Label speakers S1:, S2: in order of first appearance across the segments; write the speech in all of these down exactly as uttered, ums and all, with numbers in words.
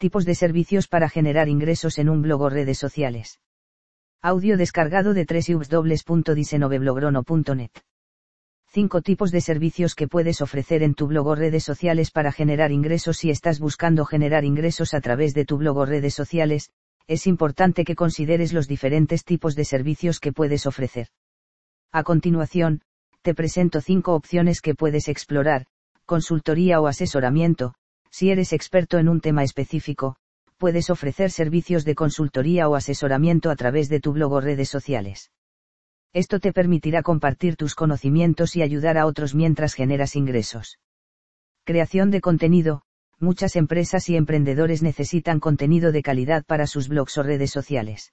S1: Tipos de servicios para generar ingresos en un blog o redes sociales. Audio descargado de doble u doble u doble u punto diecinueve blogrono punto net. cinco tipos de servicios que puedes ofrecer en tu blog o redes sociales para generar ingresos. Si estás buscando generar ingresos a través de tu blog o redes sociales, es importante que consideres los diferentes tipos de servicios que puedes ofrecer. A continuación, te presento cinco opciones que puedes explorar: consultoría o asesoramiento. Si eres experto en un tema específico, puedes ofrecer servicios de consultoría o asesoramiento a través de tu blog o redes sociales. Esto te permitirá compartir tus conocimientos y ayudar a otros mientras generas ingresos. Creación de contenido. Muchas empresas y emprendedores necesitan contenido de calidad para sus blogs o redes sociales.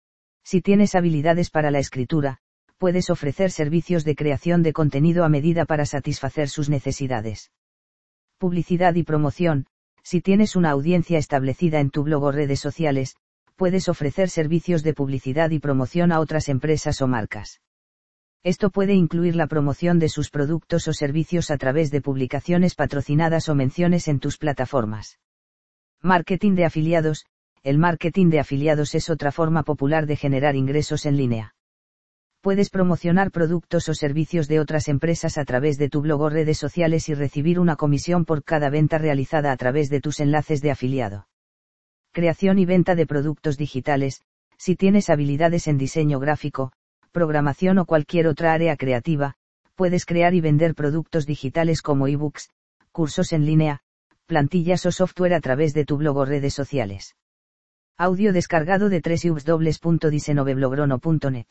S1: Si tienes habilidades para la escritura, puedes ofrecer servicios de creación de contenido a medida para satisfacer sus necesidades. Publicidad y promoción. Si tienes una audiencia establecida en tu blog o redes sociales, puedes ofrecer servicios de publicidad y promoción a otras empresas o marcas. Esto puede incluir la promoción de sus productos o servicios a través de publicaciones patrocinadas o menciones en tus plataformas. Marketing de afiliados. El marketing de afiliados es otra forma popular de generar ingresos en línea. Puedes promocionar productos o servicios de otras empresas a través de tu blog o redes sociales y recibir una comisión por cada venta realizada a través de tus enlaces de afiliado. Creación y venta de productos digitales. Si tienes habilidades en diseño gráfico, programación o cualquier otra área creativa, puedes crear y vender productos digitales como ebooks, cursos en línea, plantillas o software a través de tu blog o redes sociales. Audio descargado de doble u doble u doble u punto diecinueve blogrono punto net.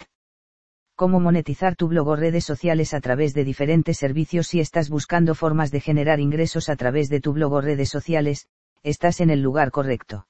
S1: Cómo monetizar tu blog o redes sociales a través de diferentes servicios. Si estás buscando formas de generar ingresos a través de tu blog o redes sociales, estás en el lugar correcto.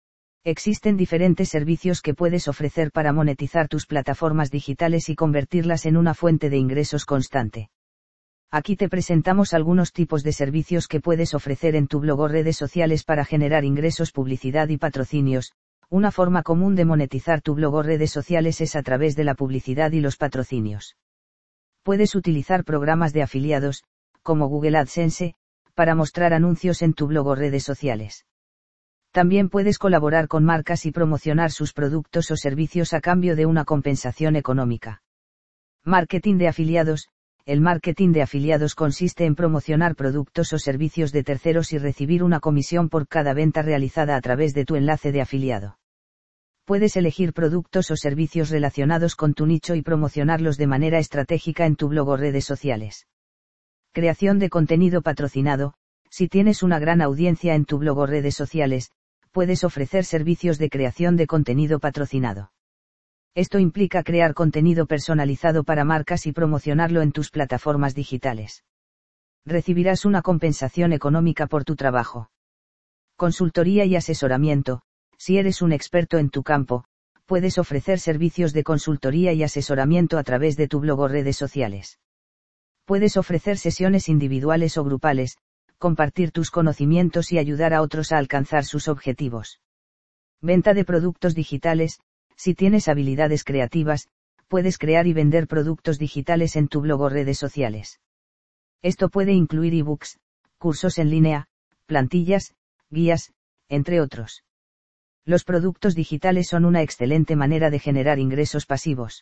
S1: Existen diferentes servicios que puedes ofrecer para monetizar tus plataformas digitales y convertirlas en una fuente de ingresos constante. Aquí te presentamos algunos tipos de servicios que puedes ofrecer en tu blog o redes sociales para generar ingresos: publicidad y patrocinios. Una forma común de monetizar tu blog o redes sociales es a través de la publicidad y los patrocinios. Puedes utilizar programas de afiliados, como Google AdSense, para mostrar anuncios en tu blog o redes sociales. También puedes colaborar con marcas y promocionar sus productos o servicios a cambio de una compensación económica. Marketing de afiliados. El marketing de afiliados consiste en promocionar productos o servicios de terceros y recibir una comisión por cada venta realizada a través de tu enlace de afiliado. Puedes elegir productos o servicios relacionados con tu nicho y promocionarlos de manera estratégica en tu blog o redes sociales. Creación de contenido patrocinado. Si tienes una gran audiencia en tu blog o redes sociales, puedes ofrecer servicios de creación de contenido patrocinado. Esto implica crear contenido personalizado para marcas y promocionarlo en tus plataformas digitales. Recibirás una compensación económica por tu trabajo. Consultoría y asesoramiento. Si eres un experto en tu campo, puedes ofrecer servicios de consultoría y asesoramiento a través de tu blog o redes sociales. Puedes ofrecer sesiones individuales o grupales, compartir tus conocimientos y ayudar a otros a alcanzar sus objetivos. Venta de productos digitales. Si tienes habilidades creativas, puedes crear y vender productos digitales en tu blog o redes sociales. Esto puede incluir ebooks, cursos en línea, plantillas, guías, entre otros. Los productos digitales son una excelente manera de generar ingresos pasivos.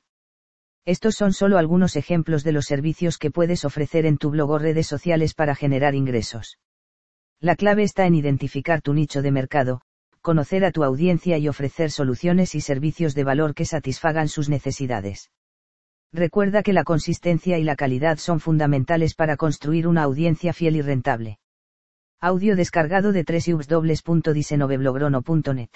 S1: Estos son solo algunos ejemplos de los servicios que puedes ofrecer en tu blog o redes sociales para generar ingresos. La clave está en identificar tu nicho de mercado, conocer a tu audiencia y ofrecer soluciones y servicios de valor que satisfagan sus necesidades. Recuerda que la consistencia y la calidad son fundamentales para construir una audiencia fiel y rentable. Audio descargado de doble u doble u doble u punto diecinueve blogrono punto net.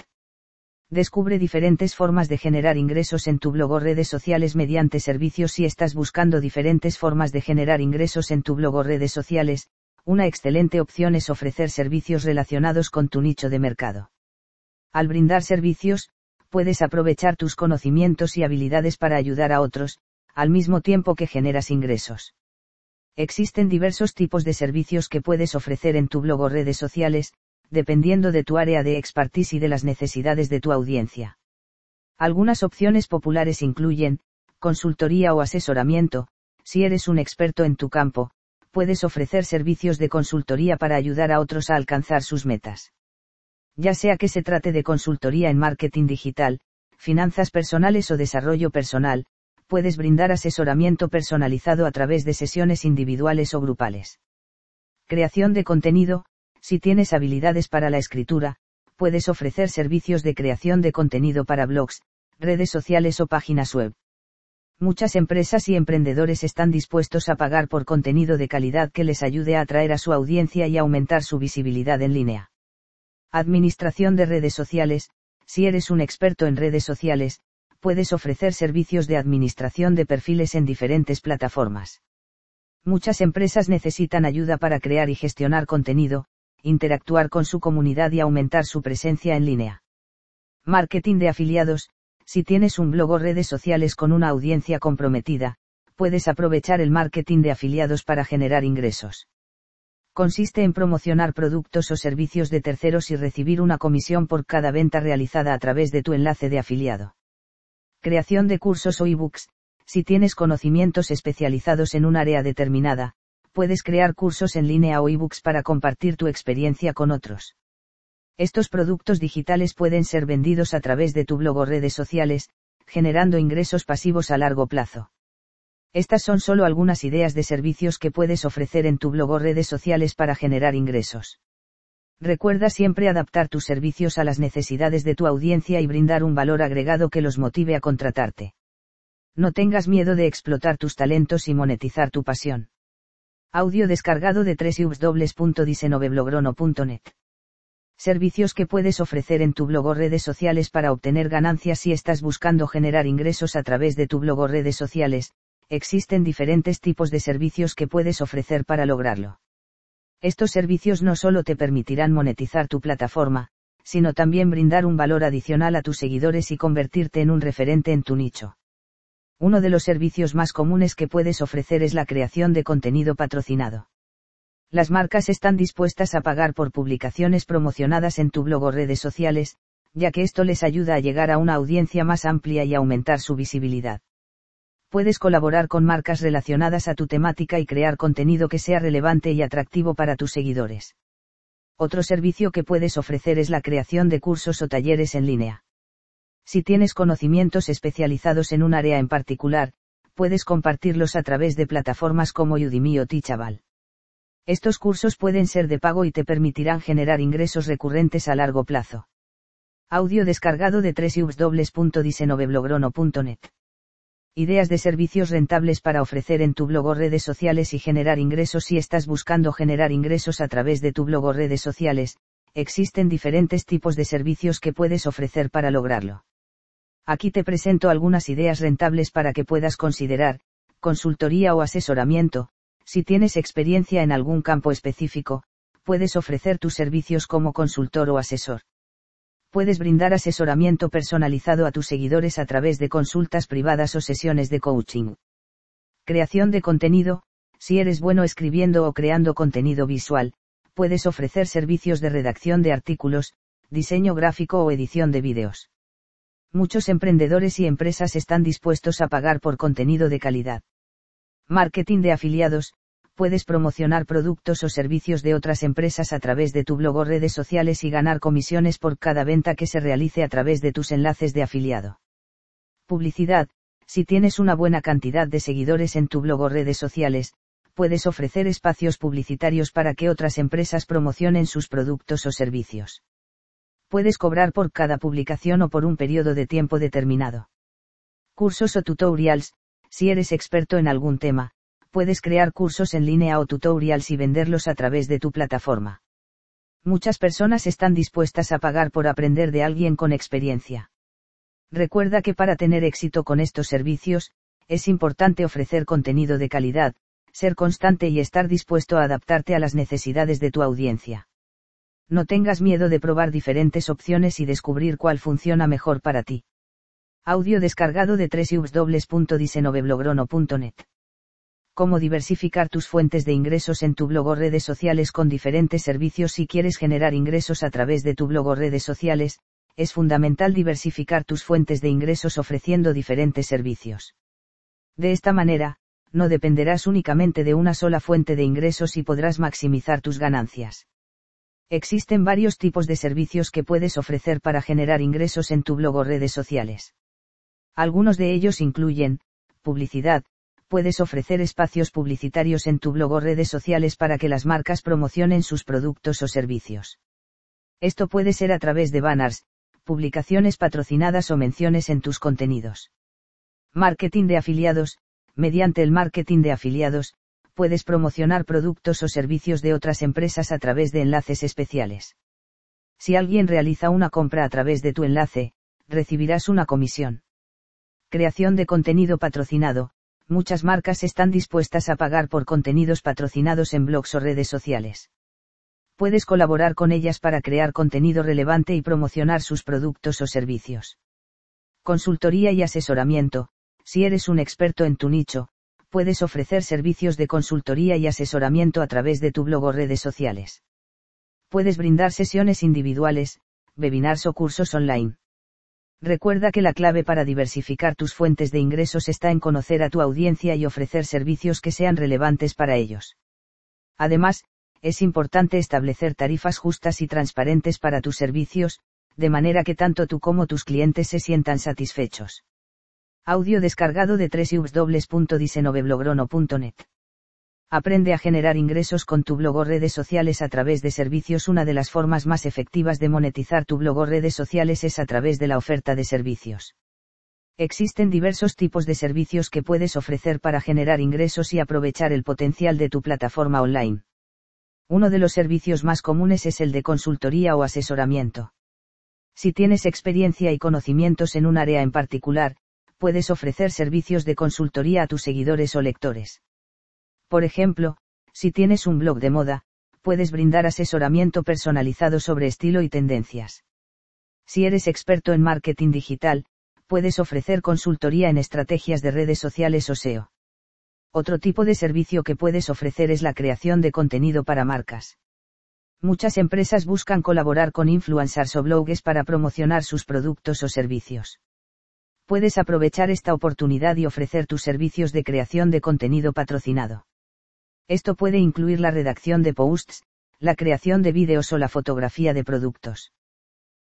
S1: Descubre diferentes formas de generar ingresos en tu blog o redes sociales mediante servicios. Si estás buscando diferentes formas de generar ingresos en tu blog o redes sociales, una excelente opción es ofrecer servicios relacionados con tu nicho de mercado. Al brindar servicios, puedes aprovechar tus conocimientos y habilidades para ayudar a otros, al mismo tiempo que generas ingresos. Existen diversos tipos de servicios que puedes ofrecer en tu blog o redes sociales, dependiendo de tu área de expertise y de las necesidades de tu audiencia. Algunas opciones populares incluyen consultoría o asesoramiento. Si eres un experto en tu campo, puedes ofrecer servicios de consultoría para ayudar a otros a alcanzar sus metas. Ya sea que se trate de consultoría en marketing digital, finanzas personales o desarrollo personal, puedes brindar asesoramiento personalizado a través de sesiones individuales o grupales. Creación de contenido. Si tienes habilidades para la escritura, puedes ofrecer servicios de creación de contenido para blogs, redes sociales o páginas web. Muchas empresas y emprendedores están dispuestos a pagar por contenido de calidad que les ayude a atraer a su audiencia y aumentar su visibilidad en línea. Administración de redes sociales. Si eres un experto en redes sociales, puedes ofrecer servicios de administración de perfiles en diferentes plataformas. Muchas empresas necesitan ayuda para crear y gestionar contenido, interactuar con su comunidad y aumentar su presencia en línea. Marketing de afiliados. Si tienes un blog o redes sociales con una audiencia comprometida, puedes aprovechar el marketing de afiliados para generar ingresos. Consiste en promocionar productos o servicios de terceros y recibir una comisión por cada venta realizada a través de tu enlace de afiliado. Creación de cursos o ebooks. Si tienes conocimientos especializados en un área determinada, puedes crear cursos en línea o ebooks para compartir tu experiencia con otros. Estos productos digitales pueden ser vendidos a través de tu blog o redes sociales, generando ingresos pasivos a largo plazo. Estas son solo algunas ideas de servicios que puedes ofrecer en tu blog o redes sociales para generar ingresos. Recuerda siempre adaptar tus servicios a las necesidades de tu audiencia y brindar un valor agregado que los motive a contratarte. No tengas miedo de explotar tus talentos y monetizar tu pasión. Audio descargado de doble u doble u doble u punto diecinueve blogrono punto net. Servicios que puedes ofrecer en tu blog o redes sociales para obtener ganancias. Si estás buscando generar ingresos a través de tu blog o redes sociales, existen diferentes tipos de servicios que puedes ofrecer para lograrlo. Estos servicios no solo te permitirán monetizar tu plataforma, sino también brindar un valor adicional a tus seguidores y convertirte en un referente en tu nicho. Uno de los servicios más comunes que puedes ofrecer es la creación de contenido patrocinado. Las marcas están dispuestas a pagar por publicaciones promocionadas en tu blog o redes sociales, ya que esto les ayuda a llegar a una audiencia más amplia y aumentar su visibilidad. Puedes colaborar con marcas relacionadas a tu temática y crear contenido que sea relevante y atractivo para tus seguidores. Otro servicio que puedes ofrecer es la creación de cursos o talleres en línea. Si tienes conocimientos especializados en un área en particular, puedes compartirlos a través de plataformas como Udemy o Teachable. Estos cursos pueden ser de pago y te permitirán generar ingresos recurrentes a largo plazo. Audio descargado de doble u doble u doble u punto diecinueve blogrono punto net. Ideas de servicios rentables para ofrecer en tu blog o redes sociales y generar ingresos. Si estás buscando generar ingresos a través de tu blog o redes sociales, existen diferentes tipos de servicios que puedes ofrecer para lograrlo. Aquí te presento algunas ideas rentables para que puedas considerar: consultoría o asesoramiento. Si tienes experiencia en algún campo específico, puedes ofrecer tus servicios como consultor o asesor. Puedes brindar asesoramiento personalizado a tus seguidores a través de consultas privadas o sesiones de coaching. Creación de contenido. Si eres bueno escribiendo o creando contenido visual, puedes ofrecer servicios de redacción de artículos, diseño gráfico o edición de vídeos. Muchos emprendedores y empresas están dispuestos a pagar por contenido de calidad. Marketing de afiliados. Puedes promocionar productos o servicios de otras empresas a través de tu blog o redes sociales y ganar comisiones por cada venta que se realice a través de tus enlaces de afiliado. Publicidad. Si tienes una buena cantidad de seguidores en tu blog o redes sociales, puedes ofrecer espacios publicitarios para que otras empresas promocionen sus productos o servicios. Puedes cobrar por cada publicación o por un periodo de tiempo determinado. Cursos o tutorials. Si eres experto en algún tema, puedes crear cursos en línea o tutorials y venderlos a través de tu plataforma. Muchas personas están dispuestas a pagar por aprender de alguien con experiencia. Recuerda que para tener éxito con estos servicios, es importante ofrecer contenido de calidad, ser constante y estar dispuesto a adaptarte a las necesidades de tu audiencia. No tengas miedo de probar diferentes opciones y descubrir cuál funciona mejor para ti. Audio descargado de doble u doble u doble u punto diecinueve blogrono punto net. Cómo diversificar tus fuentes de ingresos en tu blog o redes sociales con diferentes servicios. Si quieres generar ingresos a través de tu blog o redes sociales, es fundamental diversificar tus fuentes de ingresos ofreciendo diferentes servicios. De esta manera, no dependerás únicamente de una sola fuente de ingresos y podrás maximizar tus ganancias. Existen varios tipos de servicios que puedes ofrecer para generar ingresos en tu blog o redes sociales. Algunos de ellos incluyen, publicidad. Puedes ofrecer espacios publicitarios en tu blog o redes sociales para que las marcas promocionen sus productos o servicios. Esto puede ser a través de banners, publicaciones patrocinadas o menciones en tus contenidos. Marketing de afiliados. Mediante el marketing de afiliados, puedes promocionar productos o servicios de otras empresas a través de enlaces especiales. Si alguien realiza una compra a través de tu enlace, recibirás una comisión. Creación de contenido patrocinado. Muchas marcas están dispuestas a pagar por contenidos patrocinados en blogs o redes sociales. Puedes colaborar con ellas para crear contenido relevante y promocionar sus productos o servicios. Consultoría y asesoramiento. Si eres un experto en tu nicho, puedes ofrecer servicios de consultoría y asesoramiento a través de tu blog o redes sociales. Puedes brindar sesiones individuales, webinars o cursos online. Recuerda que la clave para diversificar tus fuentes de ingresos está en conocer a tu audiencia y ofrecer servicios que sean relevantes para ellos. Además, es importante establecer tarifas justas y transparentes para tus servicios, de manera que tanto tú como tus clientes se sientan satisfechos. Audio descargado de doble u doble u doble u punto diecinueve blogrono punto net. Aprende a generar ingresos con tu blog o redes sociales a través de servicios. Una de las formas más efectivas de monetizar tu blog o redes sociales es a través de la oferta de servicios. Existen diversos tipos de servicios que puedes ofrecer para generar ingresos y aprovechar el potencial de tu plataforma online. Uno de los servicios más comunes es el de consultoría o asesoramiento. Si tienes experiencia y conocimientos en un área en particular, puedes ofrecer servicios de consultoría a tus seguidores o lectores. Por ejemplo, si tienes un blog de moda, puedes brindar asesoramiento personalizado sobre estilo y tendencias. Si eres experto en marketing digital, puedes ofrecer consultoría en estrategias de redes sociales o S E O. Otro tipo de servicio que puedes ofrecer es la creación de contenido para marcas. Muchas empresas buscan colaborar con influencers o bloggers para promocionar sus productos o servicios. Puedes aprovechar esta oportunidad y ofrecer tus servicios de creación de contenido patrocinado. Esto puede incluir la redacción de posts, la creación de vídeos o la fotografía de productos.